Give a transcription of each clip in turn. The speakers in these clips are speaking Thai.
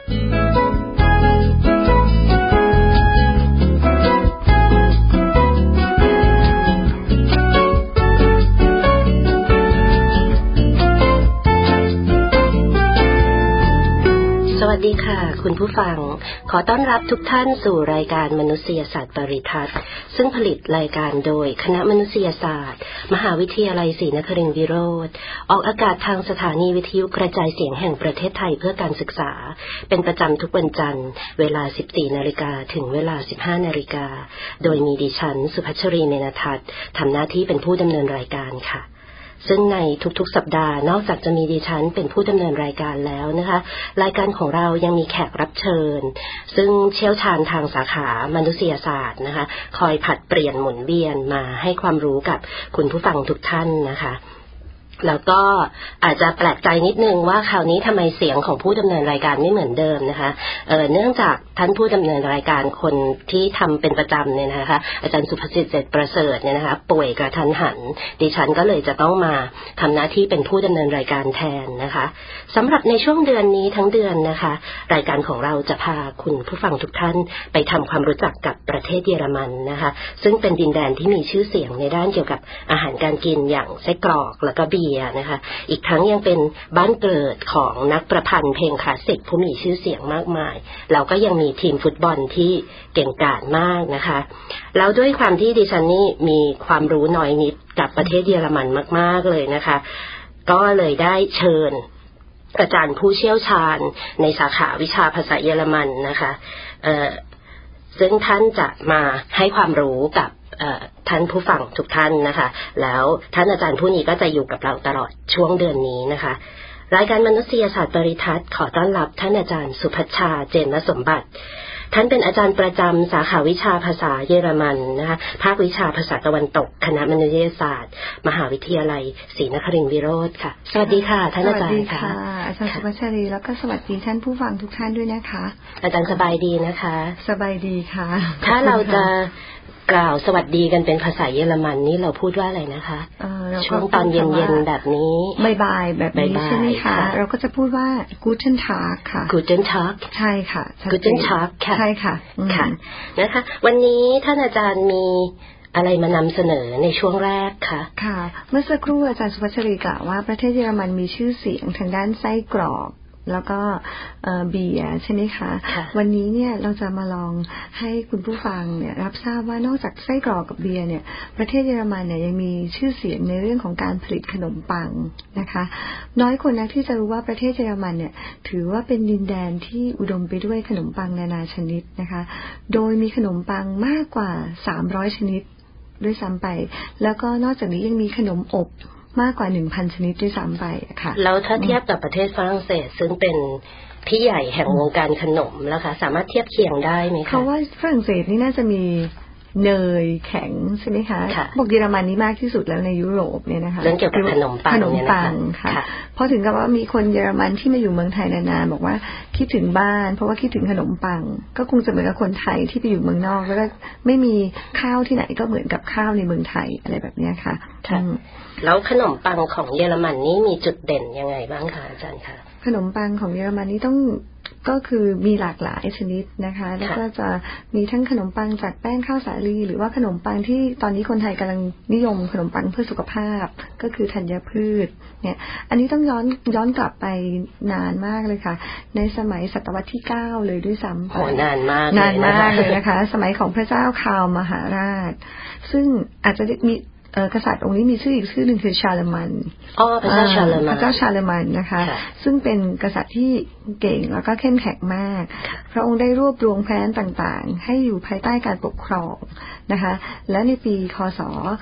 สวัสดีค่ะคุณผู้ฟังขอต้อนรับทุกท่านสู่รายการมนุษยศาสตร์ปริทัศน์ซึ่งผลิตรายการโดยคณะมนุษยศาสตร์มหาวิทยาลัยศรีนครินทรวิโรธออกอากาศทางสถานีวิทยุกระจายเสียงแห่งประเทศไทยเพื่อการศึกษาเป็นประจำทุกวันจันทร์เวลา 14 นาฬิกาถึงเวลา 15 นาฬิกาโดยมีดิฉันสุภัชรีเมนทัศน์ทำหน้าที่เป็นผู้ดำเนินรายการค่ะซึ่งในทุกๆสัปดาห์นอกจากจะมีดิฉันเป็นผู้ดำเนินรายการแล้วนะคะรายการของเรายังมีแขกรับเชิญซึ่งเชี่ยวชาญทางสาขามนุษยศาสตร์นะคะคอยผลัดเปลี่ยนหมุนเวียนมาให้ความรู้กับคุณผู้ฟังทุกท่านนะคะแล้วก็อาจจะแปลกใจนิดนึงว่าคราวนี้ทำไมเสียงของผู้ดำเนินรายการไม่เหมือนเดิมนะคะเนื่องจากท่านผู้ดำเนินรายการคนที่ทำเป็นประจำเนี่ยนะคะอาจารย์สุภสิทธิ์เจตประเสริฐเนี่ยนะคะป่วยกระทันหันดิฉันก็เลยจะต้องมาทำหน้าที่เป็นผู้ดำเนินรายการแทนนะคะสำหรับในช่วงเดือนนี้ทั้งเดือนนะคะรายการของเราจะพาคุณผู้ฟังทุกท่านไปทำความรู้จักกับประเทศเยอรมันนะคะซึ่งเป็นดินแดนที่มีชื่อเสียงในด้านเกี่ยวกับอาหารการกินอย่างไส้กรอกแล้วก็เบียร์นะคะอีกทั้งยังเป็นบ้านเกิดของนักประพันธ์เพลงคลาสสิกผู้มีชื่อเสียงมากมายแล้วก็ยังมีทีมฟุตบอลที่เก่งกาจมากนะคะแล้วด้วยความที่ดิฉันนี่มีความรู้น้อยนิดกับประเทศเยอรมันมากๆเลยนะคะก็เลยได้เชิญอาจารย์ผู้เชี่ยวชาญในสาขาวิชาภาษาเยอรมันนะคะซึ่งท่านจะมาให้ความรู้กับท่านผู้ฟังทุกท่านนะคะแล้วท่านอาจารย์ผู้นี้ก็จะอยู่กับเราตลอดช่วงเดือนนี้นะคะรายการมนุษยศาสตร์ปริทัศน์ขอต้อนรับท่านอาจารย์สุพัชชาเจนสมบัติท่านเป็นอาจารย์ประจำสาขาวิชาภาษาเยอรมันนะคะภาควิชาภาษาตะวันตกคณะมนุษยศาสตร์มหาวิทยาลัยศรีนครินทรวิโรธค่ะสวัสดีค่ะท่านอาจารย์ค่ะอาจารย์สุภัชรีแล้วก็สวัสดีท่านผู้ฟังทุกท่านด้วยนะคะอาจารย์สบายดีนะคะสบายดีค่ะถ้าเราจะกล่าวสวัสดีกันเป็นภาษาเยอรมันนี่เราพูดว่าอะไรนะคะช่วงตอนเย็นๆแบบนี้บ่ายๆแบบนี้ใช่ไหมคะเราก็จะพูดว่า Guten Tag ค่ะ Guten Tag ใช่ค่ะ Guten Tag ค่ะใช่ค่ะค่ะนะคะวันนี้ท่านอาจารย์มีอะไรมานำเสนอในช่วงแรกคะค่ะเมื่อสักครู่อาจารย์สุภัชรีกล่าวว่าประเทศเยอรมันมีชื่อเสียงทางด้านไส้กรอกแล้วก็เบียร์ใช่ไหมคะวันนี้เนี่ยเราจะมาลองให้คุณผู้ฟังเนี่ยรับทราบว่านอกจากไส้กรอกกับเบียร์เนี่ยประเทศเยอรมันเนี่ยยังมีชื่อเสียงในเรื่องของการผลิตขนมปังนะคะน้อยคนนักที่จะรู้ว่าประเทศเยอรมันเนี่ยถือว่าเป็นดินแดนที่อุดมไปด้วยขนมปังนานาชนิดนะคะโดยมีขนมปังมากกว่า300ชนิดด้วยซ้ำไปแล้วก็นอกจากนี้ยังมีขนมอบมากกว่า 1,000 ชนิดด้วยซ้ำไปค่ะแล้วถ้าเทียบกับประเทศฝรั่งเศสซึ่งเป็นพี่ใหญ่แห่งวงการขนมแล้วค่ะสามารถเทียบเคียงได้ไหมคะเพราะว่าฝรั่งเศสนี่น่าจะมีเนยแข็งใช่ไหมคะบอกเยอรมันนี่มากที่สุดแล้วในยุโรปเนี่ยนะคะเรื่องเกี่ยวกับขนมปังค่ะพอถึงกับว่ามีคนเยอรมันที่มาอยู่เมืองไทยนานๆบอกว่าคิดถึงบ้านเพราะว่าคิดถึงขนมปังก็คงจะเหมือนกับคนไทยที่ไปอยู่เมืองนอกแล้วก็ไม่มีข้าวที่ไหนก็เหมือนกับข้าวในเมืองไทยอะไรแบบนี้ค่ะแล้วขนมปังของเยอรมันนี่มีจุดเด่นยังไงบ้างคะอาจารย์คะขนมปังของเยอรมันนี่ก็คือมีหลากหลายชนิดนะคะแล้วก็จะมีทั้งขนมปังจากแป้งข้าวสาลีหรือว่าขนมปังที่ตอนนี้คนไทยกำลังนิยมขนมปังเพื่อสุขภาพก็คือธัญพืชเนี่ยอันนี้ต้องย้อนกลับไปนานมากเลยค่ะในสมัยศตวรรษที่9เลยด้วยซ้ำไปนานมากเลยนะคะสมัยของพระเจ้าคาร์ลมหาราชซึ่งอาจจะมีกษัตริย์องค์นี้มีชื่ออีกชื่อหนึ่งคือชาร์ลมันพระเจ้าชาร์ลมันนะคะซึ่งเป็นกษัตริย์ที่เก่งแล้วก็เข้มแข็งมากพระองค์ได้รวบรวมแคว้นต่างๆให้อยู่ภายใต้การปกครองนะคะและในปีคศ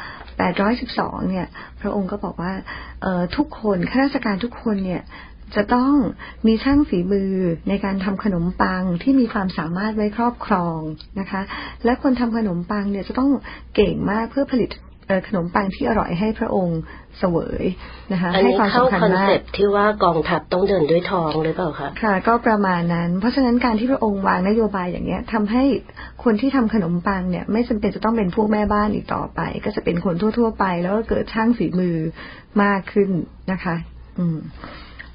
812เนี่ยพระองค์ก็บอกว่าทุกคนข้าราชการทุกคนเนี่ยจะต้องมีช่างฝีมือในการทำขนมปังที่มีความสามารถไว้ครอบครองนะคะและคนทำขนมปังเนี่ยจะต้องเก่งมากเพื่อผลิตขนมปังที่อร่อยให้พระองค์เสวยนะคะให้ความสำคัญมากอันนี้เข้าคอนเซ็ปต์ที่ว่ากองทัพต้องเดินด้วยทองหรือเปล่าคะค่ะก็ประมาณนั้นเพราะฉะนั้นการที่พระองค์วางนโยบายอย่างเงี้ยทำให้คนที่ทำขนมปังเนี่ยไม่จำเป็นจะต้องเป็นพวกแม่บ้านอีกต่อไปก็จะเป็นคนทั่วๆไปแล้วก็เกิดช่างฝีมือมากขึ้นนะคะ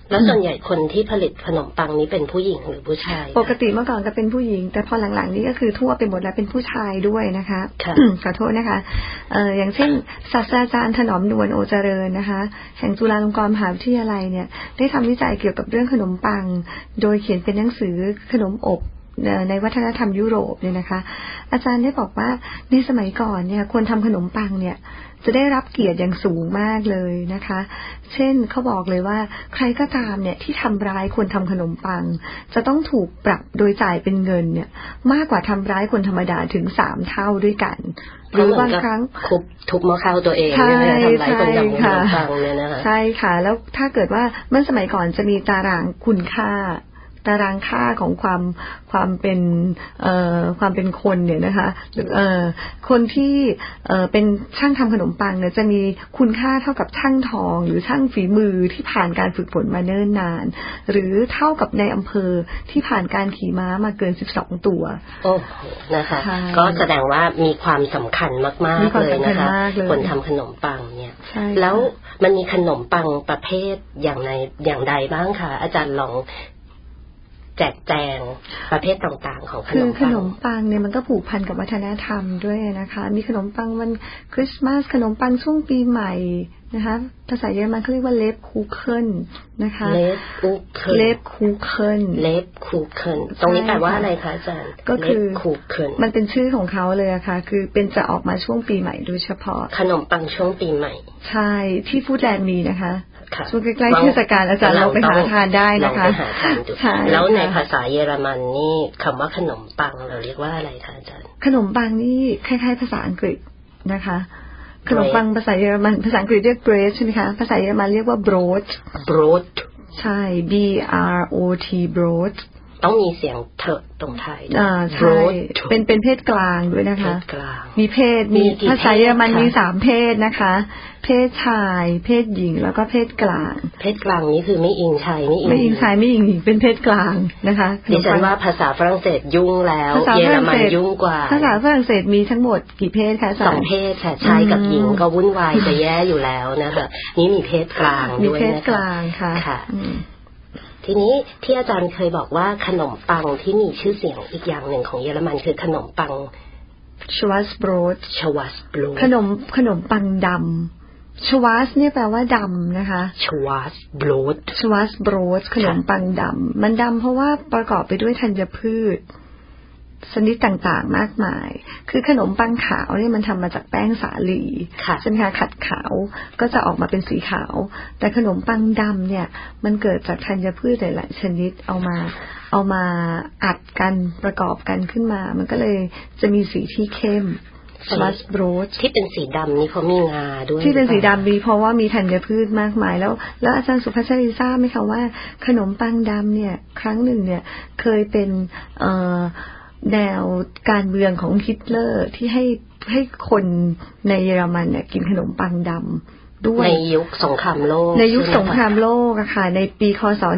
แล้วส่วนใหญ่คนที่ผลิตขนมปังนี้เป็นผู้หญิงหรือผู้ชายปกติเมื่อก่อนก็เป็นผู้หญิงแต่พอหลังๆนี้ก็คือทั่วไปหมดแล้วเป็นผู้ชายด้วยนะคะขอโทษนะคะอย่างเช่นศาสตราจารย์ถนอมนวลโอเจริญนะคะแห่งจุฬาลงกรณ์มหาวิทยาลัยเนี่ยได้ทำวิจัยเกี่ยวกับเรื่องขนมปังโดยเขียนเป็นหนังสือขนมอบในวัฒนธรรมยุโรปเนี่ยนะคะอาจารย์ได้บอกว่าในสมัยก่อนเนี่ยคนทำขนมปังเนี่ยจะได้รับเกียรติอย่างสูงมากเลยนะคะเช่นเขาบอกเลยว่าใครก็ตามเนี่ยที่ทำร้ายคนทำขนมปังจะต้องถูกปรับโดยจ่ายเป็นเงินเนี่ยมากกว่าทำร้ายคนธรรมดาถึง3 เท่าด้วยกันหรือบางครั้งทุบมะเข้าตัวเองเนี่ยทำร้ายคนทำขนมปังเนี่ยนะคะใช่ค่ะแล้วถ้าเกิดว่าเมื่อสมัยก่อนจะมีตารางคุณค่าตารางค่าของความเป็นคนเนี่ยนะคะคนที่เป็นช่างทำขนมปังเนี่ยจะมีคุณค่าเท่ากับช่างทองหรือช่างฝีมือที่ผ่านการฝึกฝนมาเนิ่นนานหรือเท่ากับในอำเภอที่ผ่านการขี่ม้ามาเกิน12 ตัวโอ้นะคะก็แสดงว่ามีความสำคัญมากๆเลยนะคะคนทำขนมปังเนี่ยแล้วมันมีขนมปังประเภทอย่างใดบ้างคะอาจารย์ลองแจกแจงประเภทต่างๆของขนมปังคือขนมปังเนี่ยมันก็ผูกพันกับวัฒนธรรมด้วยนะคะมีขนมปังวันคริสต์มาสขนมปังช่วงปีใหม่นะคะภาษาเยอรมันเขาเรียกว่าเลฟคูเคิลนะคะเลฟคูเคิลตรงนี้แปลว่าอะไรคะอาจารย์ก็คือมันเป็นชื่อของเขาเลยอะค่ะคือเป็นจะออกมาช่วงปีใหม่โดยเฉพาะขนมปังช่วงปีใหม่ใช่ที่ฟู้ดแลนด์มีนะคะช่วงใกล้ๆเทศกาลอาจารย์เราไปหาทานได้นะคะลองไปหาทานดูแล้วในภาษาเยอรมันนี่คำว่าขนมปังเราเรียกว่าอะไรคะอาจารย์ขนมปังนี่คล้ายๆภาษาอังกฤษนะคะขนมปังภาษาเยอรมันภาษาอังกฤษเรียก bread ใช่ไหมคะภาษาเยอรมันเรียกว่า brot ใช่ b r o t brot ต้องมีเสียงเถอะตรงท้ายใช่เป็นเพศกลางด้วยนะคะมีเพศมีภาษาเยอรมันมี3เพศนะคะเพศชายเพศหญิงแล้วก็เพศกลางเพศกลางนี้คือไม่อิงชายไม่อิงชายไม่อิงหญิงเป็นเพศกลางนะคะดิฉันว่าภาษาฝรั่งเศสยุ่งแล้วเยอรมันยุ่งกว่าภาษาฝรั่งเศสมีทั้งหมดกี่เพศคะ 2 เพศค่ะชายกับหญิงก็วุ่นวายจะแย่อยู่แล้วนะคะนี่มีเพศกลางด้วยนะคะมีเพศกลางค่ะทีนี้ที่อาจารย์เคยบอกว่าขนมปังที่มีชื่อเสียงอีกอย่างหนึ่งของเยอรมันคือขนมปังชวาสโบรดขนมปังดำชวาสเนี่ยแปลว่าดำนะคะชวาสโบรดขนมปังดำมันดำเพราะว่าประกอบไปด้วยธัญพืชชนิดต่างๆมากมายคือขนมปังขาวเนี่ยมันทำมาจากแป้งสาลีใช่ไหมคะขัดขาวก็จะออกมาเป็นสีขาวแต่ขนมปังดำเนี่ยมันเกิดจากธัญพืชหลายๆชนิดเอามาอัดกันประกอบกันขึ้นมามันก็เลยจะมีสีที่เข้มมัสโบรดที่เป็นสีดำนี่เขามีงาด้วยที่เป็นสีดำมีเพราะว่ามีธัญพืชมากมายแล้วอาจารย์สุภัชรีทราบไหมคะว่าขนมปังดำเนี่ยครั้งหนึ่งเนี่ยเคยเป็นแนวการเมืองของฮิตเลอร์ที่ให้คนในเยอรมันเนี่ยกินขนมปังดำด้วยในยุคสงครามโลกอะค่ะในปีคศ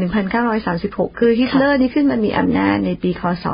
1936คือฮิตเลอร์นี่ขึ้นมามีอำนาจในปีคศ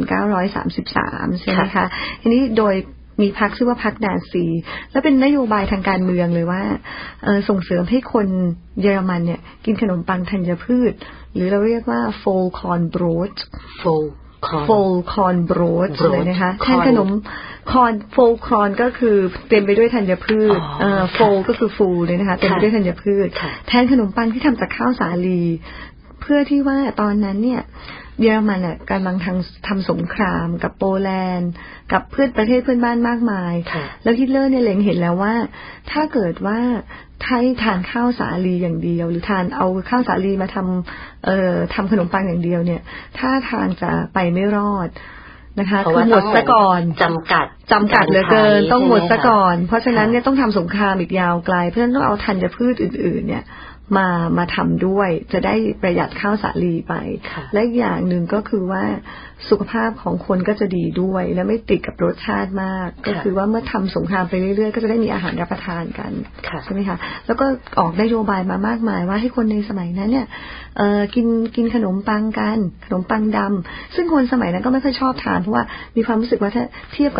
1933ใช่ไหมคะทีนี้โดยมีพรรคชื่อว่าพรรคนาซีและเป็นนโยบายทางการเมืองเลยว่าส่งเสริมให้คนเยอรมันเนี่ยกินขนมปังธัญพืชหรือเราเรียกว่าโฟลคอนโบรดโฟลคอนโบรดเลยนะคะแทนขนมคอนโฟลคอนก็คือเต็มไปด้วยธัญพืชโฟลก็คือฟูเลยนะคะเต็มไปด้วยธัญพืชแทนขนมปังที่ทำจากข้าวสาลีเพื่อที่ว่าตอนนั้นเนี่ยเยอรมันอ่ะกำลังทำสงครามกับโปแลนด์กับประเทศเพื่อนบ้านมากมายแล้วฮิตเลอร์เนี่ยเล็งเห็นแล้วว่าถ้าเกิดว่าทานข้าวสาลีอย่างเดียวหรือเอาข้าวสาลีมาทำขนมปังอย่างเดียวเนี่ยถ้าทางจะไปไม่รอดนะคะคือหมดซะก่อนจำกัดเหลือเกินต้องหมดซะก่อนเพราะฉะนั้นเนี่ยต้องทำสงครามอีกยาวไกลเพราะฉะนั้นต้องเอาธัญพืชอื่นๆเนี่ยมาทำด้วยจะได้ประหยัดข้าวสาลีไปและอีกอย่างหนึ่งก็คือว่าสุขภาพของคนก็จะดีด้วยและไม่ติดกับรสชาติมากก็คือว่าเมื่อทำสงครามไปเรื่อยๆก็จะได้มีอาหารรับประทานกันใช่ไหมคะแล้วก็ออกนโยบายมามากมายว่าให้คนในสมัยนั้นเนี่ยกินขนมปังกันขนมปังดำซึ่งคนสมัยนั้นก็ไม่ค่อยชอบทานเพราะว่ามีความรู้สึกว่าถ้าเทียบกับ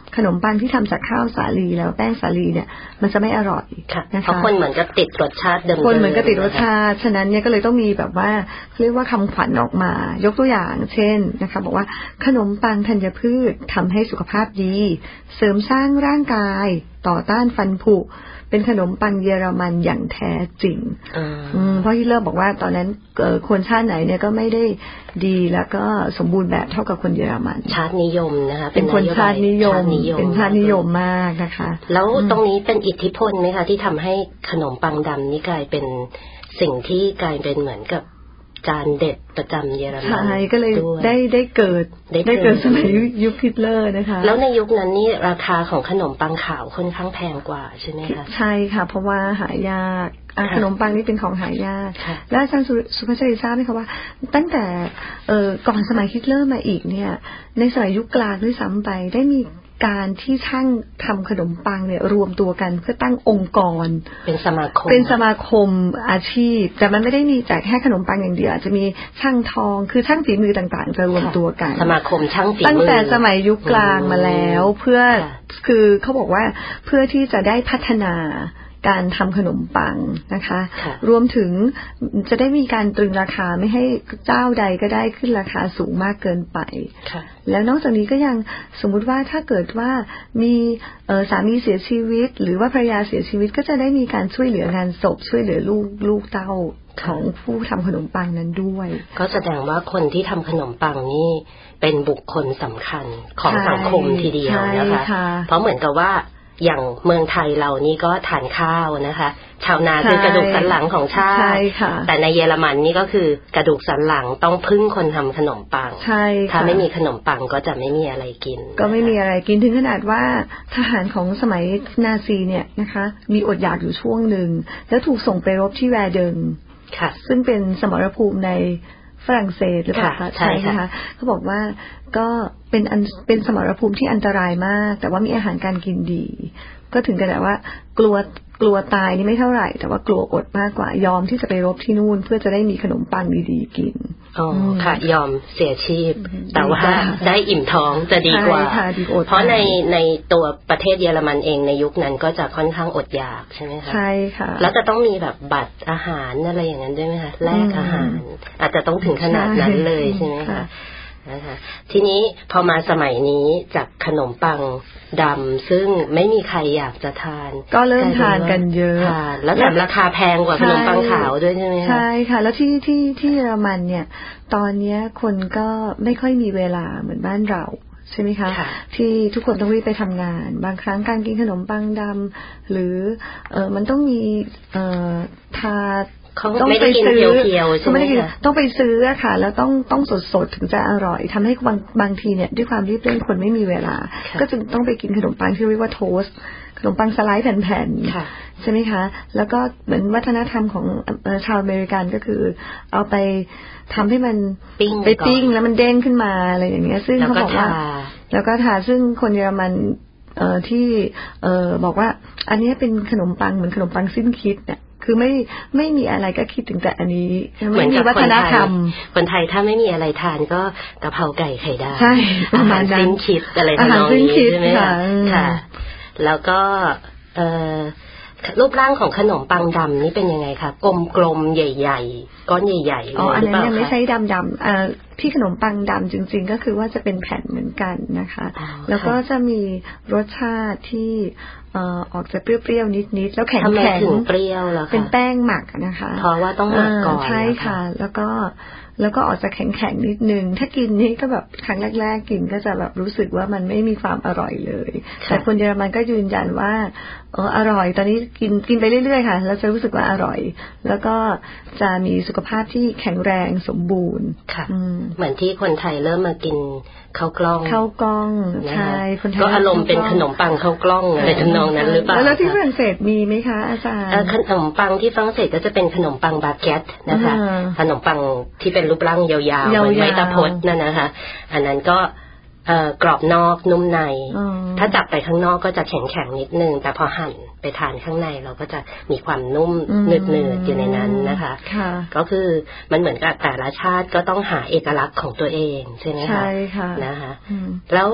ขนมปังที่ทำจากข้าวสาลีแล้วแป้งสาลีเนี่ยมันจะไม่อร่อยนะคะเพราะคนเหมือนกับติดรสชาติเดิมคนเหมือนกับติดรสชาติฉะนั้นเนี่ยก็เลยต้องมีแบบว่าเรียกว่าคำขวัญออกมายกตัวอย่างเช่นนะคะบอกว่าขนมปังธัญพืชทำให้สุขภาพดีเสริมสร้างร่างกายต่อต้านฟันผุเป็นขนมปังเยอรมันอย่างแท้จริงเพราะฮิตเลอร์บอกว่าตอนนั้นคนชาติไหนเนี่ยก็ไม่ได้ดีแล้วก็สมบูรณ์แบบเท่ากับคนเยอรมันชาตินิยมนะคะเป็นคนชาตินิยมเป็นชาตินิยมมากนะคะแล้วตรงนี้เป็นอิทธิพลไหมคะที่ทำให้ขนมปังดำนี่กลายเป็นสิ่งที่กลายเป็นเหมือนกับจานเด็ดประจำเยอรมันใช่ก็เลยได้เกิดสมัยยุคฮิตเลอร์นะคะแล้วในยุคนั้นนี่ราคาของขนมปังขาวค่อนข้างแพงกว่าใช่ไหมคะใช่ค่ะเพราะว่าหายากขนมปังนี่เป็นของหายากและอาจารย์สุภาชัยทราบไหมคะว่าตั้งแต่ก่อนสมัยฮิตเลอร์มาอีกเนี่ยในสมัยยุคกลางด้วยซ้ำไปได้มีการที่ช่างทำขนมปังเนี่ยรวมตัวกันเพื่อตั้งองค์กรเป็นสมาคมอาชีพแต่มันไม่ได้มีแต่แค่ขนมปังอย่างเดียวอาจจะมีช่างทองคือช่างฝีมือต่างๆจะรวมตัวกันสมาคมช่างฝีมือตั้งแต่สมัยยุคกลางมาแล้วเพื่อคือเขาบอกว่าเพื่อที่จะได้พัฒนาการทำขนมปังนะคะรวมถึงจะได้มีการตรึงราคาไม่ให้เจ้าใดก็ได้ขึ้นราคาสูงมากเกินไปแล้วนอกจากนี้ก็ยังสมมุติว่าถ้าเกิดว่ามีสามีเสียชีวิตหรือว่าภรรยาเสียชีวิตก็จะได้มีการช่วยเหลืองานศพช่วยเหลือลูกเต้าของผู้ทำขนมปังนั้นด้วยก็แสดงว่าคนที่ทำขนมปังนี่เป็นบุคคลสำคัญของสังคมทีเดียวนะคะเพราะเหมือนกับว่าอย่างเมืองไทยเรานี่ก็ทานข้าวนะคะชาวนาคือกระดูกสันหลังของชาติแต่ในเยอรมันนี่ก็คือกระดูกสันหลังต้องพึ่งคนทำขนมปังถ้าไม่มีขนมปังก็จะไม่มีอะไรกินก็ไม่มีอะไรกินถึงขนาดว่าทหารของสมัยนาซีเนี่ยนะคะมีอดอยากอยู่ช่วงหนึ่งแล้วถูกส่งไปรบที่แวร์เดิงซึ่งเป็นสมรภูมิในฝรั่งเศสหรือเปล่าคะใช่ค่ะเขาบอกว่าก็เป็นสมรภูมิที่อันตรายมากแต่ว่ามีอาหารการกินดีก็ถึงกันแต่ว่ากลัวตายนี่ไม่เท่าไหร่แต่ว่ากลัวอดมากกว่ายอมที่จะไปรบที่นู่นเพื่อจะได้มีขนมปังดีๆกินค่ะยอมเสียชีพแต่ว่าได้อิ่มท้องจะดีกว่าเพราะในตัวประเทศเยอรมันเองในยุคนั้นก็จะค่อนข้างอดอยากใช่ไหมคะใช่ค่ะแล้วจะต้องมีแบบบัตรอาหารอะไรอย่างนั้นด้วยไหมคะแลกอาหารอาจจะต้องถึงขนาดนั้นเลยใช่ไหมคะนะคะทีนี้พอมาสมัยนี้จากขนมปังดำซึ่งไม่มีใครอยากจะทานก็เริ่มทานกันเยอะแล้วแถมราคาแพงกว่าขนมปังขาวด้วยใช่ไหมคะใช่ค่ะแล้วที่เยอรมันเนี่ยตอนนี้คนก็ไม่ค่อยมีเวลาเหมือนบ้านเราใช่ไหมคะที่ทุกคนต้องรีบไปทำงานบางครั้งการกินขนมปังดำหรือมันต้องมีทาต้องไปซื้อไม่ได้กินต้องไปซื้อค่ะแล้วต้องสดถึงจะอร่อยทำให้บางทีเนี่ยด้วยความรีบเร่งคนไม่มีเวลาก็จึงต้องไปกินขนมปังที่เรียกว่าโทสต์ขนมปังสไลด์แผ่นๆใช่ไหมคะแล้วก็เหมือนวัฒนธรรมของชาวอเมริกันก็คือเอาไปทำให้มันไปปิ้งแล้วมันเด้งขึ้นมาอะไรอย่างเงี้ยซึ่งเขาบอกว่าแล้วก็ทาซึ่งคนเยอรมันที่บอกว่าอันนี้เป็นขนมปังเหมือนขนมปังสิ้นคิดเนี่ยคือไม่มีอะไรก็คิดถึงแต่อันนี้ไม่มีวัฒนธรรมคนไทยถ้าไม่มีอะไรทานก็กะเพราไก่ไข่ดาวใช่ประมาณนั้นสิ้นคิดอะไรทำนองนี้ใช่ไหมคะค่ะแล้วก็รูปร่างของขนมปังดำนี่เป็นยังไงคะกลมๆใหญ่ๆก้อนใหญ่ๆอันนั้นยังไม่ใช่ดำที่ขนมปังดำจริงๆก็คือว่าจะเป็นแผ่นเหมือนกันนะคะแล้วก็จะมีรสชาติที่ออกจะเปรี้ยวๆนิดๆแล้วแข็งๆเปรี้ยวเหรอคะเป็นแป้งหมักนะคะเพราะว่าต้องหมักก่อนใช่ค่ะแล้วก็ออกจะแข็งๆนิดนึงถ้ากินนี่ก็แบบครั้งแรกๆกินก็จะแบบรู้สึกว่ามันไม่มีความอร่อยเลยแต่คนเยอรมันก็ยืนยันว่าอร่อยตอนนี้กินไปเรื่อยๆค่ะแล้วจะรู้สึกว่าอร่อยแล้วก็จะมีสุขภาพที่แข็งแรงสมบูรณ์ค่ะเหมือนที่คนไทยเริ่มมากินข้าวกล้องใช่คนไทยก็อารมณ์เป็นขนมปังข้าวกล้องอะไรทำนองนั้นหรือเปล่าแล้วที่ฝรั่งเศสมีไหมคะอาจารย์ขนมปังที่ฝรั่งเศสก็จะเป็นขนมปังบาเกตนะคะขนมปังที่เป็นรูปร่างยาวๆเหมือนไม้ตะพดนั่นนะคะอันนั้นก็กรอบนอกนุ่มในถ้าจับไปข้างนอกก็จะแข็งๆนิดนึงแต่พอหั่นไปทานข้างในเราก็จะมีความนุ่มเนืดๆอยู่ในนั้นนะคะก็คือมันเหมือนกับแต่ละชาติก็ต้องหาเอกลักษณ์ของตัวเองใช่ไหมคะใช่ค่ะนะคะแล้ว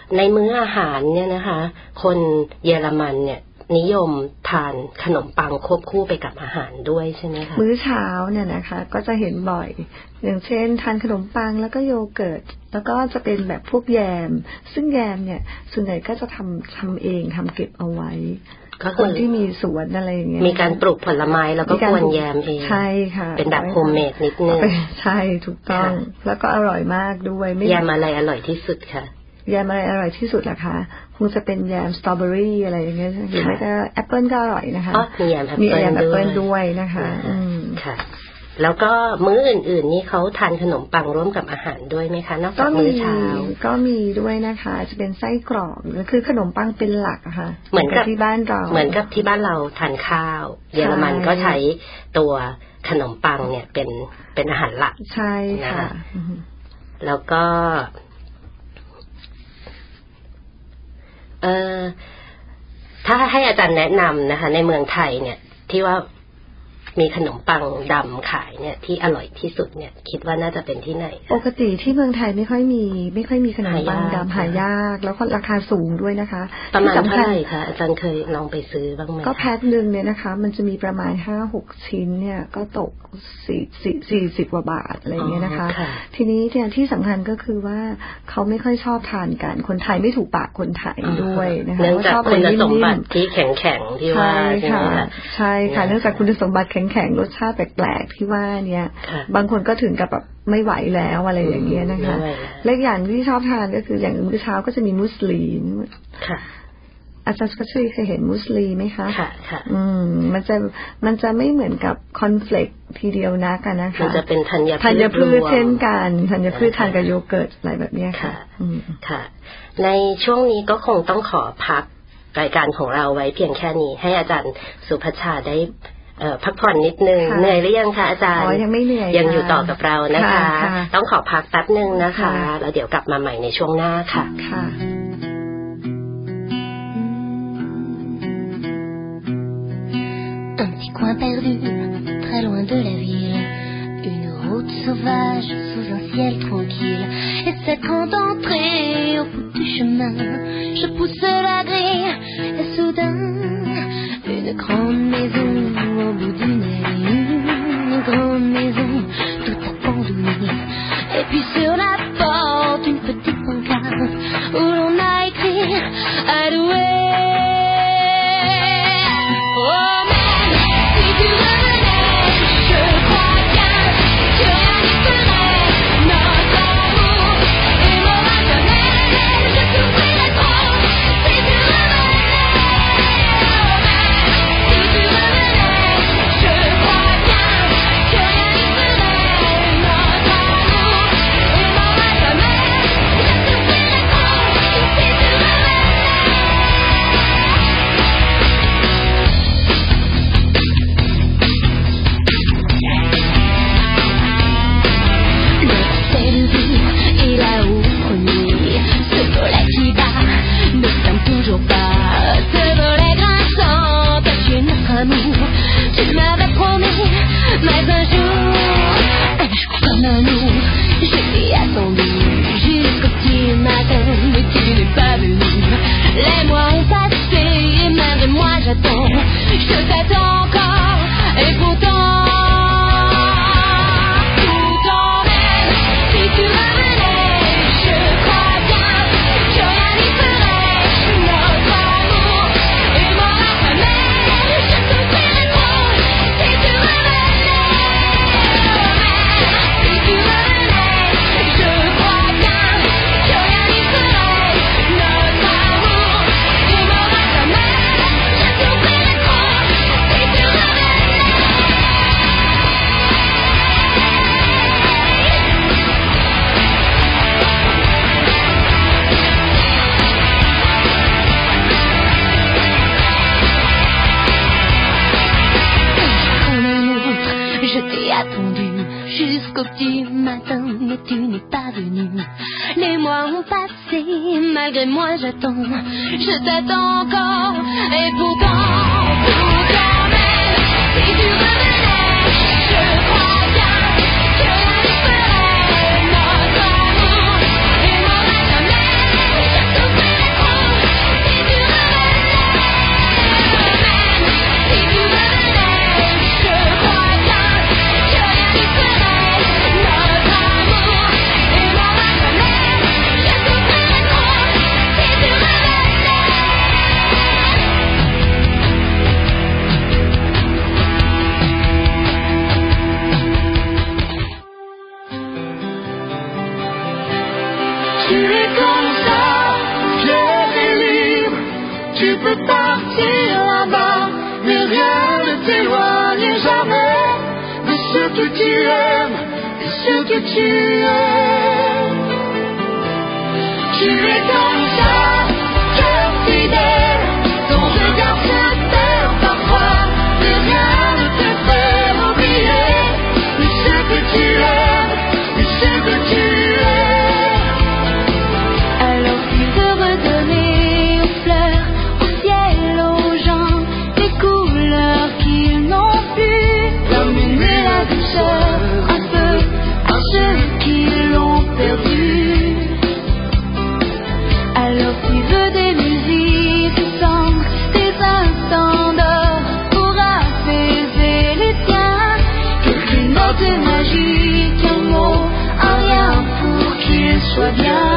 ในมื้ออาหารเนี่ยนะคะคนเยอรมันเนี่ยนิยมทานขนมปังควบคู่ไปกับอาหารด้วยใช่ไหมคะมื้อเช้าเนี่ยนะคะก็จะเห็นบ่อยอย่างเช่นทานขนมปังแล้วก็โยเกิร์ตแล้วก็จะเป็นแบบพวกแยมซึ่งแยมเนี่ยส่วนใหญ่ก็จะทำเองทำเก็บเอาไว้คนที่มีสวนอะไรอย่างเงี้ยมีการปลูกผลไม้แล้วก็กวนแยมเองใช่ค่ะเป็นแบบโฮมเมดนิดนึงใช่ถูกต้องแล้วก็อร่อยมากด้วยแยมอะไรอร่อยที่สุดคะแยมอะไรอร่อยที่สุดล่ะคะคงจะเป็นแยมสตรอเบอรี่อะไรอย่างเงี้ยหรือไม่ก็แอปเปิลก็อร่อยนะคะมีแยมแอปเปิลด้วยนะคะค่ะแล้วก็มื้ออื่นๆนี่เขาทานขนมปังร่วมกับอาหารด้วยไหมคะนอกจากมื้อเช้าก็มีด้วยนะคะจะเป็นไส้กรอกคือขนมปังเป็นหลักค่ะเหมือนกับที่บ้านเราเหมือนกับที่บ้านเราทานข้าวเยอรมันก็ใช้ตัวขนมปังเนี่ยเป็นอาหารหลักใช่ค่ะแล้วก็ถ้าให้อาจารย์แนะนำนะคะในเมืองไทยเนี่ยที่ว่ามีขนมปังดำขายเนี่ยที่อร่อยที่สุดเนี่ยคิดว่าน่าจะเป็นที่ไหนปกติที่เมืองไทยไม่ค่อยมีขนมปังดำหายากแล้วก็ราคาสูงด้วยนะคะประมาณเท่าไหร่คะอาจารย์เคยลองไปซื้อบ้างไหมก็แพ็คนึงเนี่ยนะคะมันจะมีประมาณ 5-6 ชิ้นเนี่ยก็ตก40 กว่าบาทอะไรอย่างเงี้ยนะคะทีนี้เนี่ยที่สำคัญก็คือว่าเขาไม่ค่อยชอบทานกันคนไทยไม่ถูกปากคนไทยด้วยนะคะเนื่องจากคุณสมบัติที่แข็งๆที่ว่าใช่ค่ะเนื่องจากคุณสมบัติแข็งๆรสชาติแปลกๆที่ว่าเนี่ยบางคนก็ถึงกับแบบไม่ไหวแล้วอะไรอย่างเงี้ยนะคะและอย่างที่ชอบทานก็คืออย่างมื้อเช้าก็จะมีมุสลีมค่ะอาจารย์ก็เคยเห็นมุสลีไหมคะค่ะมันจะไม่เหมือนกับคอนเฟลกทีเดียวนักกันนะคะมันจะเป็นธัญพืชเช่นกันธัญพืชทานกับโยเกิร์ตอะไรแบบนี้ค่ะค่ะในช่วงนี้ก็คงต้องขอพักรายการของเราไว้เพียงแค่นี้ให้อาจารย์สุภัชชาได้พักผ่อนนิดนึงเหนื่อยหรือยังคะอาจารย์ยังไม่เหนื่อยยังอยู่ต่อกับเรานะคะต้องขอพักแป๊บนึงนะคะแล้วเดี๋ยวกลับมาใหม่ในช่วงหน้าค่ะ Un petit coin perdu, très loin de la ville, une route sauvage sous un ciel tranquille. Et c'est quand entré au bout du chemin, je pousse la grille et soudain, une grande maison au bout d'une allée, une grande maison tout abandonnée. Et puis sur la porte, une petite pancarte où l'on a écrit « Alloué ». Jusqu'au petit matin, mais tu n'es pas venu. Les mois ont passé, malgré moi j'attends. Je t'attends encore, et pourtant, tout quand même, si tu revenais, je crois bien que rien n'y ferait. Notre amour, et m'aurait jamais, je t'oublie. Tu es comme ça, fier et libre. Tu peux partir là-bas, mais rien ne t'éloigne jamais de ce que tu aimes et ce que tu es. Tu es comme ça, cœur fidèle. Ton regard se perd parfois, mais rien ne te fait oublier de ce que tu aimes et ce que tu es. Alors tu veux redonner aux fleurs, au ciel, aux gens, des couleurs qu'ils n'ont plus, ramener la douceur un peu à ceux qui l'ont perdu. Alors tu veux des musiques tendres, des instants d'or pour apaiser les tiens, quelques notes magiques, un mot, un rien pour qu'il soit bien.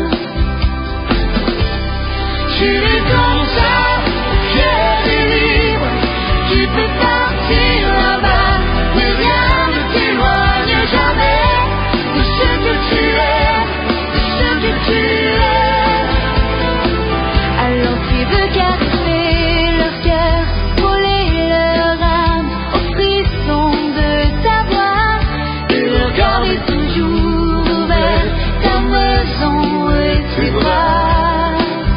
Tu es comme ça, fier et libre. Tu peux partir là-bas, mais rien ne t'éloigne jamais de ce que tu es, de ce que tu es. Alors tu veux caresser leur cœur, voler leur âme au frisson de ta voix, et leur garder toujours ouvert ta maison et tes bras.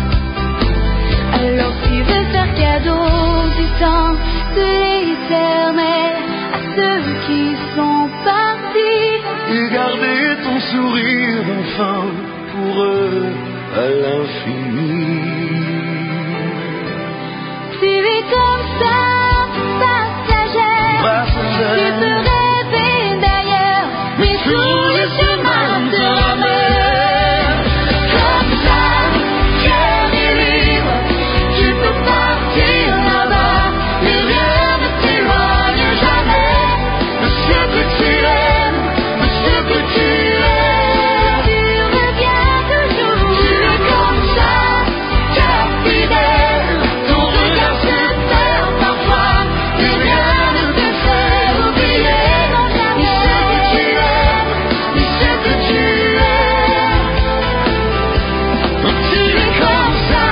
Alors tu veux faire cadeau du temps de l'éternel à ceux qui sont partis, et garder ton sourire enfin pour eux à l'infini. tu es comme ça, passagère. Tu peux rêver d'ailleurs, mais tous les chemins te ramènent. Comme ça, cœur et libre. Tu peux partir là-bas, mais rien ne t'éloigne jamais de ce que tu aimes, de ce que tu es. Tu reviens toujours. Tu es comme ça, cœur fidèle. Ton regard se perd parfois, mais rien ne te fait oublier ni ce que tu aimes, ni ce que tu es. Tu es comme ça.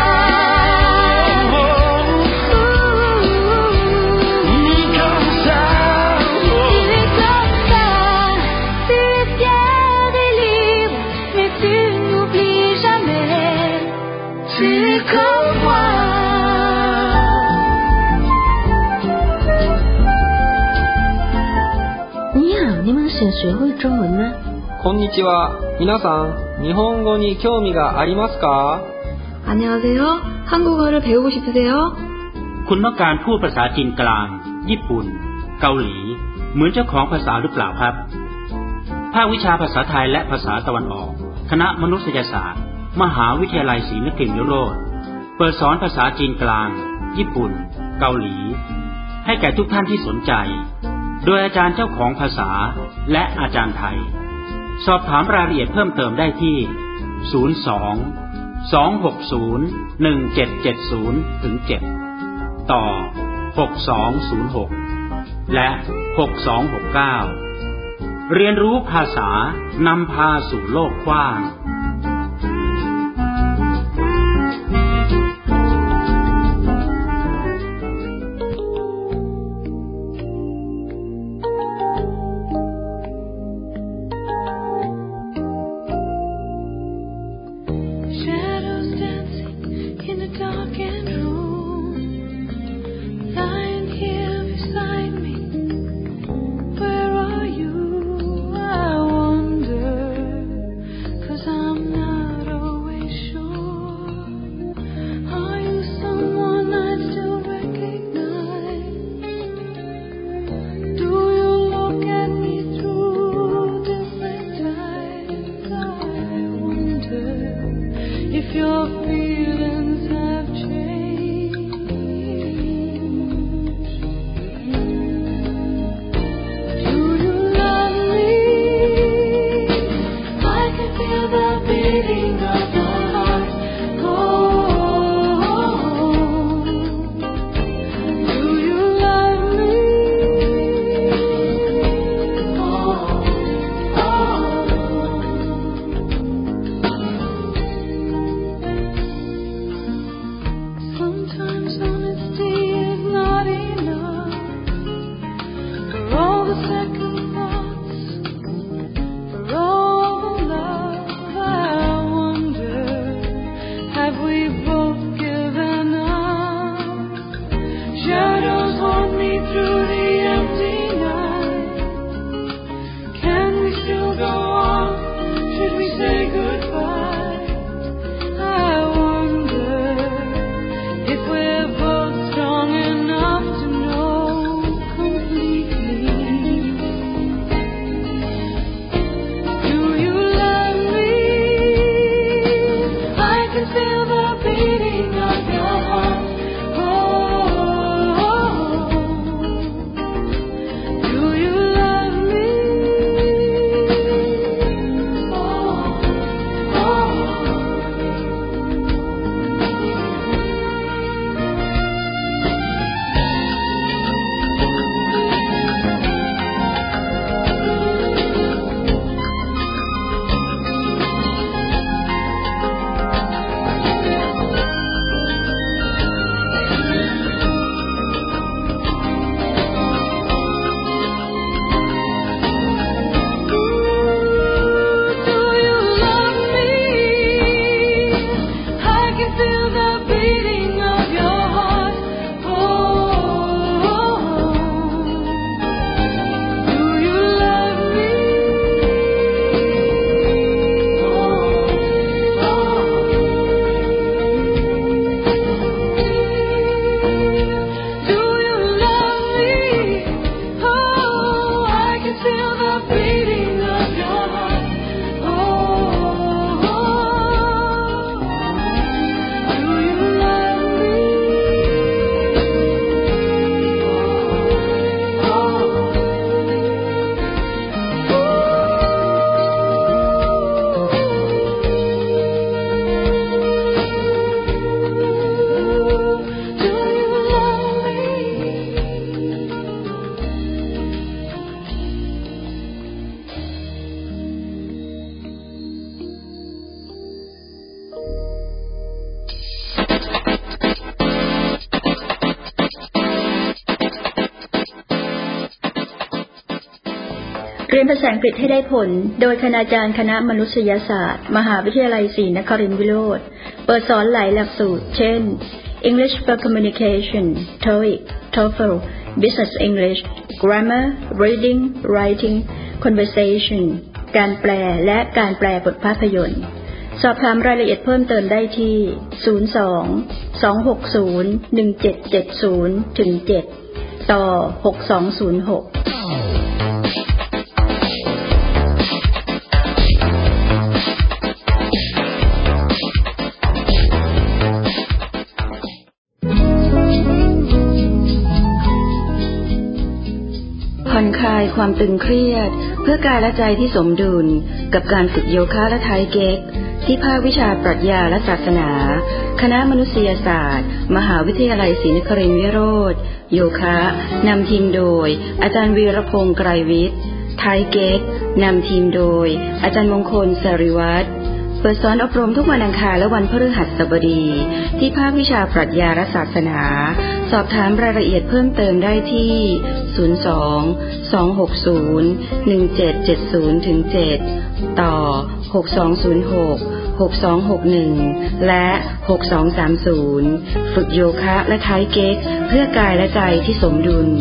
Comme ça, Tu es comme ça, tu es fier et libre, mais tu n'oublies jamais. Tu es comme moi. 你好，你们想学会中文吗？ こんにちは。皆さん、日本語に興味がありますか？ 안녕하세요. 한국어를 배우고 싶으세요? คุณต้องการพูดภาษาจีนกลาง ญี่ปุ่น เกาหลี เหมือนเจ้าของภาษาหรือเปล่าครับ ภาควิชาภาษาไทยและภาษาตะวันออก คณะมนุษยศาสตร์ มหาวิทยาลัยศรีนครินทร์วิโรจน์เปิดสอนภาษาจีนกลาง ญี่ปุ่น เกาหลี ให้แก่ทุกท่านที่สนใจ โดยอาจารย์เจ้าของภาษาและอาจารย์ไทย สอบถามรายละเอียดเพิ่มเติมได้ที่ 02-260-1770-7 ต่อ 6206 และ 6269 เรียนรู้ภาษานำพาสู่โลกกว้าง Shadows dancing in the darkened room, lying here beside me. Where are you? I wonder, 'cause I'm ภาษาอังกฤษให้ได้ผลโดยคณาจารย์คณะมนุษยศาสตร์มหาวิทยาลัยศรีนครินทร์วิโรจน์เปิดสอนหลายหลักสูตรเช่น English for Communication TOEIC TOEFL Business English Grammar Reading Writing Conversation การแปลและการแปลบทภาพยนตร์สอบถามรายละเอียดเพิ่มเติมได้ที่02-260-1770-7ต่อ6206 ผ่อนคลายความตึงเครียดเพื่อกายและใจที่สมดุลกับการฝึกโยคะและไทเก๊กที่ภาควิชาปรัชญาและศาสนาคณะมนุษยศาสตร์มหาวิทยาลัยศรีนครินทร์วิโรจน์โยคะนำทีมโดยอาจารย์วีรพงษ์ไกรวิทย์ไทเก๊กนำทีมโดยอาจารย์มงคลสริวัฒน์เปิดสอนอบรมทุกวันอังคารและวันพฤหัสบดีที่ภาควิชาปรัชญาและศาสนาสอบถามรายละเอียดเพิ่มเติมได้ที่02-260-1770-7ต่อ6206 6261และ6230ฝึกโยคะและไทเก๊กเพื่อกายและใจที่สมดุล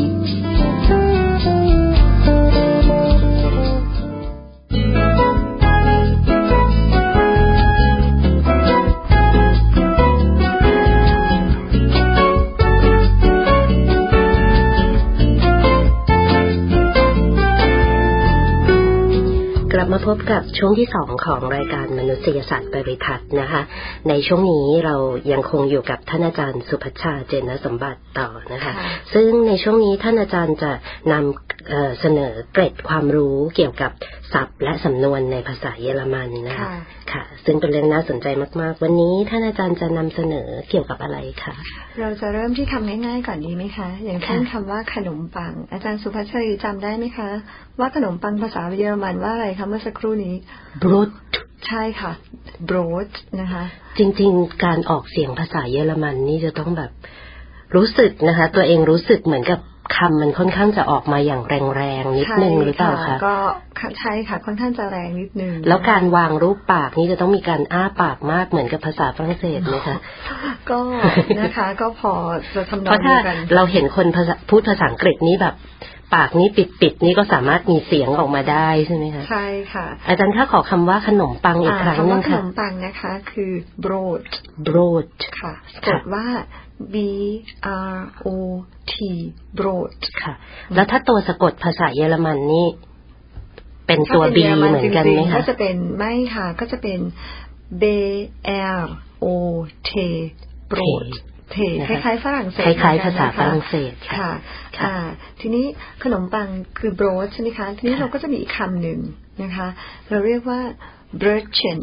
มาพบกับช่วงที่2ของรายการมนุษยศาสตร์ปริทัศน์นะคะในช่วงนี้เรายังคงอยู่กับท่านอาจารย์สุพัชชาเจนสมบัติต่อนะคะซึ่งในช่วงนี้ท่านอาจารย์จะนำเสนอเกร็ดความรู้เกี่ยวกับศัพท์และสำนวนในภาษาเยอรมันนะคะค่ะซึ่งเป็นเรื่องน่าสนใจมากๆวันนี้ท่านอาจารย์จะนำเสนอเกี่ยวกับอะไรคะเราจะเริ่มที่คำง่ายๆก่อนดีไหมคะอย่างเช่นคำว่าขนมปังอาจารย์สุภัชชรีจำได้ไหมคะว่าขนมปังภาษาเยอรมันว่าอะไรคะเมื่อสักครู่นี้ Brot ใช่ค่ะ Brot นะคะจริงๆการออกเสียงภาษาเยอรมันนี่จะต้องแบบรู้สึกนะคะตัวเองรู้สึกเหมือนกับคำมันค่อนข้างจะออกมาอย่างแรงๆนิดนึงหรือเปล่าคะก็ใช่ค่ะค่อนข้างจะแรงนิดนึงแล้วการวางรูปปากนี่จะต้องมีการอ้าปากมากเหมือนกับภาษาฝรั่งเศสไหมคะก็นะคะก็พอจะทำนองเดียวกันเราเห็นคนพูดภาษาอังกฤษนี้แบบปากนี้ปิดนี่ก็สามารถมีเสียงออกมาได้ใช่ไหมคะใช่ค่ะอาจารย์คะขอคำว่าขนมปังอีกครั้งนึงค่ะขนมปังนะคะคือ Brot Brot ค่ะสะกดว่า B R O T Brot ค่ะแล้วถ้าตัวสะกดภาษาเยอรมันนี่เป็นตัว B เหมือนกันไหมคะก็จะเป็นไม่ค่ะก็จะเป็น B R O T Brotคล้ายๆฝรั่งเศสคล้ายๆภาษาฝรั่งเศสค่ะทีนี้ขนมปังคือ Brot ใช่ไหมคะทีนี้เราก็จะมีอีกคำหนึ่งนะคะเราเรียกว่า Brötchen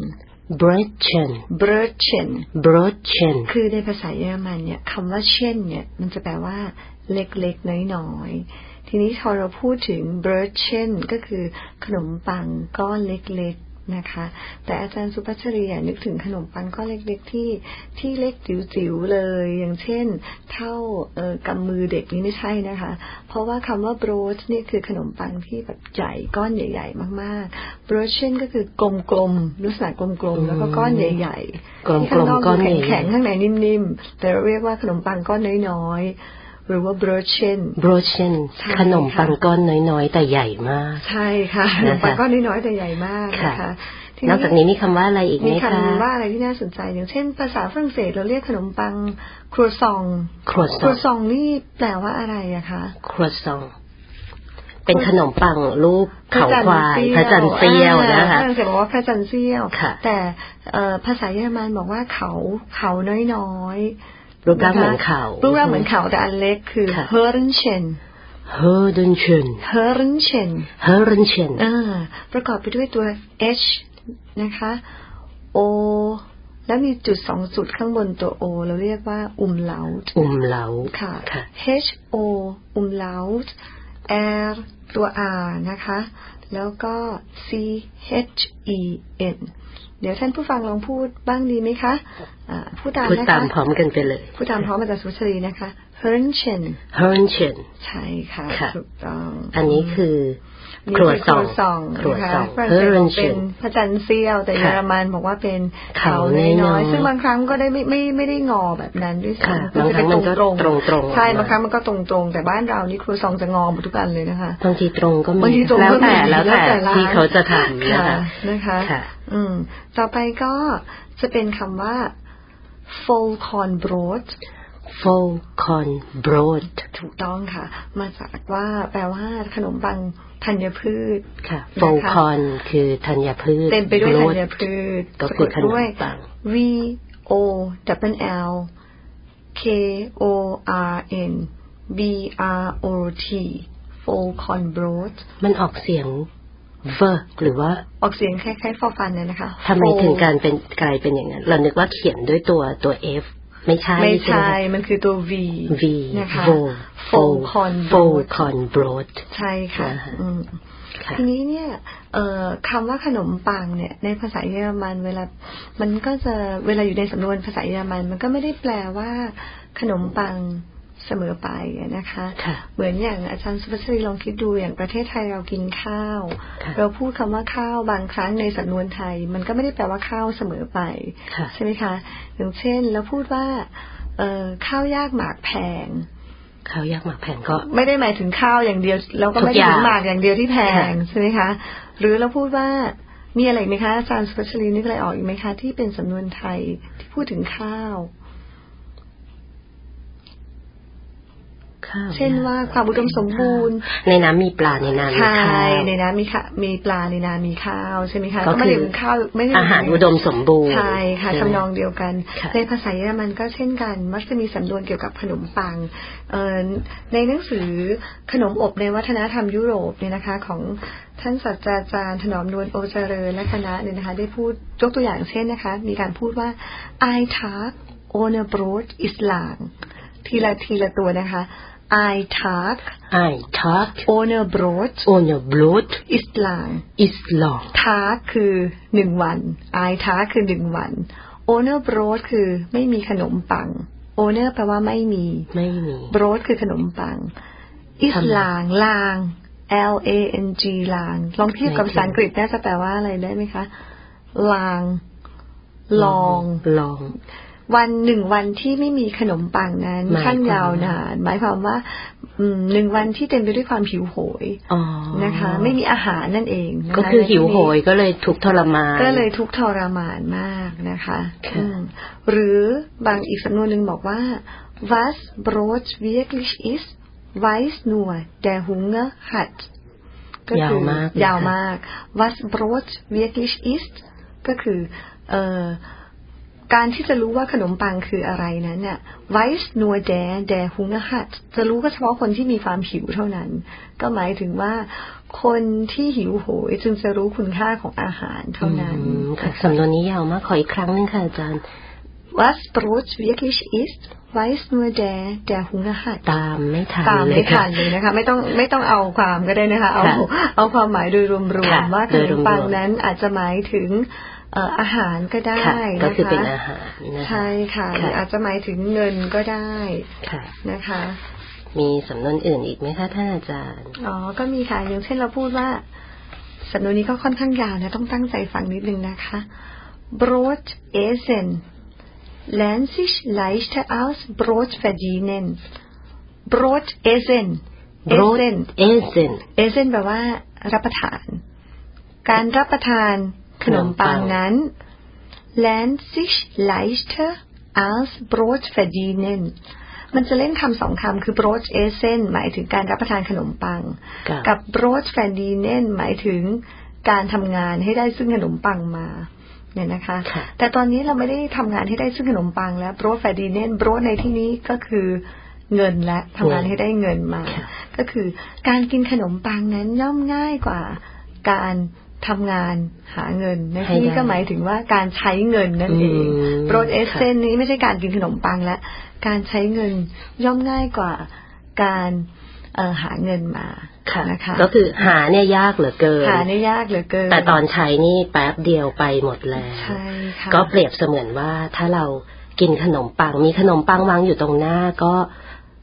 Brötchen คือในภาษาเยอรมันเนี่ยคำว่าเช่นเนี่ยมันจะแปลว่าเล็กๆน้อยๆทีนี้พอเราพูดถึง Brötchen ก็คือขนมปังก้อนเล็กๆนะคะแต่อาจารย์สุภัชชรีนึกถึงขนมปังก้อนเล็กๆที่เล็กจิ๋วๆเลยอย่างเช่นเท่ากำมือเด็กนี่ไม่ใช่นะคะเพราะว่าคำว่า Brot นี่คือขนมปังที่แบบใหญ่ก้อนใหญ่ๆมากๆ Brötchen ก็คือกลมๆลักษณะกลมๆแล้วก็ก้อนใหญ่ๆที่ข้างนอกแข็งๆข้างในนิ่มๆแต่เราเรียกว่าขนมปังก้อนน้อยๆหรือว่า Brötchen ขนมปังก้อนน้อยๆแต่ใหญ่มากใช่ค่ะขนมปังก้อนน้อยๆแต่ใหญ่มากนะคะนอกจากนี้มีคำว่าอะไรอีกไหมคะมีคำว่าอะไรที่น่าสนใจอย่างเช่นภาษาฝรั่งเศสเราเรียกขนมปัง croissant นี่แปลว่าอะไรอะคะ croissant เป็นขนมปังรูปเขาควายพระจันทร์เสี้ยวนะคะฝรั่งเศสบอกว่าพระจันทร์เสี้ยวแต่ภาษาเยอรมันบอกว่าเขาน้อยรูปร่างเหมือนเขาแต่อันเล็กคือ Hörnchen ประกอบไปด้วยตัว H นะคะ O แล้วมีจุด2จุดข้างบนตัว O เราเรียกว่า Umlaut ค่ะ H O Umlaut R ตัว R นะคะแล้วก็ C H E N เดี๋ยวท่านผู้ฟังลองพูดบ้างดีไหมคะพูดตามนะคะพูดตามพร้อมกันไปเลยพูดตามพร้อมอาจารย์สุภัชชรีนะคะ Hörnchen ใช่ค่ะถูกต้องอันนี้คือครัวซองนะคะฝรั่งเศสบอกเป็นพระจันทร์เสี้ยวแต่เยอรมันบอกว่าเป็นเขาน้อยๆซึ่งบางครั้งก็ได้ไม่ได้งอแบบนั้นด้วยซ้ำบางครั้งมันก็ตรงใช่บางครั้งมันก็ตรงๆแต่บ้านเรานี่ครัวซองจะงอหมดทุกอันเลยนะคะบางทีตรงก็มีแล้วแต่ที่เขาจะทำนะคะต่อไปก็จะเป็นคำว่า Vollkornbrot Vollkornbrot ถูกต้องค่ะมาจากว่าแปลว่าขนมปังธัญพืชค่ะ Vollkorn คือธัญพืชเต็มไปด้วยธัญพืชก็คือขนมปัง V O W L K O R N B R O T Vollkornbrot มันออกเสียงหรือว่าออกเสียงคล้ายๆฟอฟันเนี่ยนะคะทำไมถึงกลายเป็นอย่างนั้นเรานึกว่าเขียนด้วยตัว F ไม่ใช่มันคือตัว V นะคะ Vollkornbrot ใช่ค่ะทีนี้เนี่ยคำว่าขนมปังเนี่ยในภาษาเยอรมันเวลาอยู่ในสำนวนภาษาเยอรมันมันก็ไม่ได้แปลว่าขนมปังเสมอไปนะคะเหมือนอย่างอาจารย์สุภัชรีลองคิดดูอย่างประเทศไทยเรากินข้าวเราพูดคำว่าข้าวบางครั้งในสำนวนไทยมันก็ไม่ได้แปลว่าข้าวเสมอไปใช่ไหมคะอย่างเช่นเราพูดว่าข้าวยากหมากแพงข้าวยากหมากแพงก็ไม่ได้หมายถึงข้าวอย่างเดียวแล้วก็ไม่ได้ถึงหมากอย่างเดียวที่แพงใช่ไหมคะหรือเราพูดว่ามีอะไรไหมคะอาจารย์สุภัชรีนึกอะไรออกอีกไหมคะที่เป็นสำนวนไทยที่พูดถึงข้าวเช่นว่าความอุดมสมบูรณ์ในน้ำมีปลาในน้ำมีข้าวในน้ำมีปลาในน้ำมีข้าวใช่ไหมคะก็ไม่ได้เป็นข้าวไม่ได้อาหารอุดมสมบูรณ์ใช่ค่ะทำนองเดียวกันในภาษาเยอรมันก็เช่นกันมักจะมีสำนวนเกี่ยวกับขนมปังในหนังสือขนมอบในวัฒนธรรมยุโรปเนี่ยนะคะของท่านศาสตราจารย์ถนอมนวลโอเจริญและคณะเนี่ยนะคะได้พูดยกตัวอย่างเช่นนะคะมีการพูดว่า I tag ohne Brot ist lang ทีละตัวนะคะI tag ohne Brot ist lang tag คือ1วัน I tag คือ1วัน ohne Brot คือไม่มีขนมปัง ohne แปลว่าไม่มี Brot คือขนมปัง ist lang L A N G ลางลองเทียบกับภาษาอังกฤษน่าจะแปลว่าอะไรได้ไหมคะลางลองวัน1วันที่ไม่มีขนมปังนั้นช่างยาวนานหมายความว่า1วันที่เต็มไปด้วยความหิวโหยนะคะไม่มีอาหารนั่นเองก็คือหิวโหยก็เลยทุกข์ทรมานมากนะคะหรือบางอีกสำนวนนึงบอกว่า was Brot wirklich ist weiß nur der Hunger hat ก็คือยาวมาก was Brot wirklich ist ก็คือการที่จะรู้ว่าขนมปังคืออะไรนั้นเนี่ย weiß nur der Hunger hat จะรู้ก็เฉพาะคนที่มีความหิวเท่านั้นก็หมายถึงว่าคนที่หิวโหยจึงจะรู้คุณค่าของอาหารเท่านั้นสำนวนนี้ยาวมากขออีกครั้งนึงค่ะอาจารย์ was Brot wirklich ist weiß nur der Hunger hat ตามไม่ทันเลยนะคะไม่ต้องเอาความก็ได้นะคะเอาความหมายโดยรวมๆว่าขนมปังนั้นอาจจะหมายถึงอาหารก็ได้นะคะก็คือเป็นอาหารใช่ค่ะอาจจะหมายถึงเงินก็ได้นะคะมีสำนวนอื่นอีกไหมคะท่านอาจารย์ก็มีค่ะอย่างเช่นเราพูดว่าสำนวนนี้ก็ค่อนข้างยาวนะต้องตั้งใจฟังนิดนึงนะคะ Brot essen lernt sich leichter als Brot verdienen Brot essen essen แปลว่ารับประทานการรับประทานขนมปังนั้น lernt sich leichter als Brot verdienen มันจะเล่นคำ2คำคือ Brot essen หมายถึงการรับประทานขนมปังกับ Brot verdienen หมายถึงการทำงานให้ได้ซึ่งขนมปังมาเนี่ยนะคะแต่ตอนนี้เราไม่ได้ทำงานให้ได้ซึ่งขนมปังแล้ว Brot verdienen Brot ในที่นี้ก็คือเงินและทำงานให้ได้เงินมาก็คือการกินขนมปังนั้นย่อมง่ายกว่าการทำงานหาเงินในที่นี้ก็หมายถึงว่าการใช้เงินนั่นเอง Brot essen นี้ไม่ใช่การกินขนมปังและการใช้เงินย่อมง่ายกว่าการหาเงินมานะคะก็คือหาเนี่ยยากเหลือเกินแต่ตอนใช้นี่แป๊บเดียวไปหมดแล้วก็เปรียบเสมือนว่าถ้าเรากินขนมปังมีขนมปังวางอยู่ตรงหน้าก็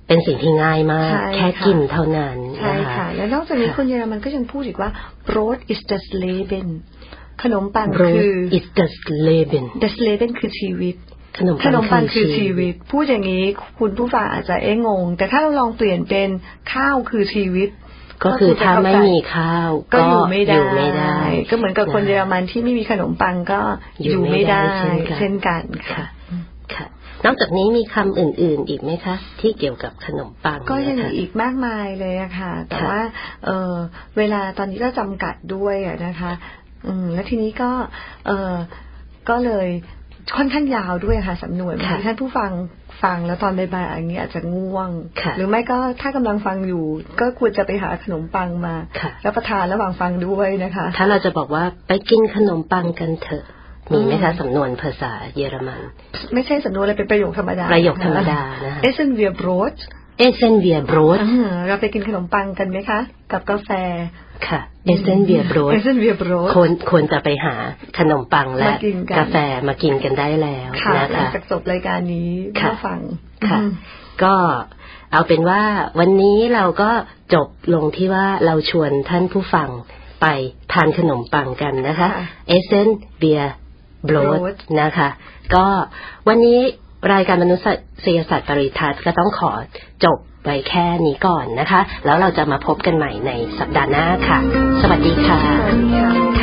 เป็นสิ่งที่ง่ายมากแค่กินเท่านั้นใช่ค่ะและนอกจากนี้คนเยอรมันก็ยังพูดอีกว่า Brot ist das Leben ขนมปังคือ is das Leben das Leben คือชีวิตขนมปังคือชีวิตพูดอย่างนี้คุณผู้ฟังอาจจะงงแต่ถ้าเราลองเปลี่ยนเป็นข้าวคือชีวิตก็คือถ้าไม่มีข้าวก็อยู่ไม่ได้ก็เหมือนกับคนเยอรมันที่ไม่มีขนมปังก็อยู่ไม่ได้เช่นกันค่ะนอกจากนี้มีคำอื่นๆอีกไหมคะที่เกี่ยวกับขนมปังก็ยังมีอีกมากมายเลยอะค่ะแต่ว่าเวลาตอนนี้ก็จำกัดด้วยนะคะแล้วทีนี้ก็เลยค่อนข้างยาวด้วยค่ะสำนวนท่านผู้ฟังแล้วตอนบ่ายๆอย่างนี้อาจจะง่วงหรือไม่ก็ถ้ากำลังฟังอยู่ก็ควรจะไปหาขนมปังมารับประทานระหว่างฟังด้วยนะคะถ้าเราจะบอกว่าไปกินขนมปังกันเถอะมีไหมคะสำนวนภาษาเยอรมันไม่ใช่สำนวนอะไรเป็นประโยคธรรมดานะคะ Essen wir Brot Essen wir Brot เราไปกินขนมปังกันไหมคะกับกาแฟค่ะ Essen wir Brot ควรจะไปหาขนมปังและกาแฟมากินกันได้แล้วนะคะหลังจากจบรายการนี้มาฟังค่ะก็เอาเป็นว่าวันนี้เราก็จบลงที่ว่าเราชวนท่านผู้ฟังไปทานขนมปังกันนะคะ Essen wir Brot นะคะก็วันนี้รายการมนุษยศาสตร์ปริทัศน์ก็ต้องขอจบไว้แค่นี้ก่อนนะคะแล้วเราจะมาพบกันใหม่ในสัปดาห์หน้าค่ะสวัสดีค่ะ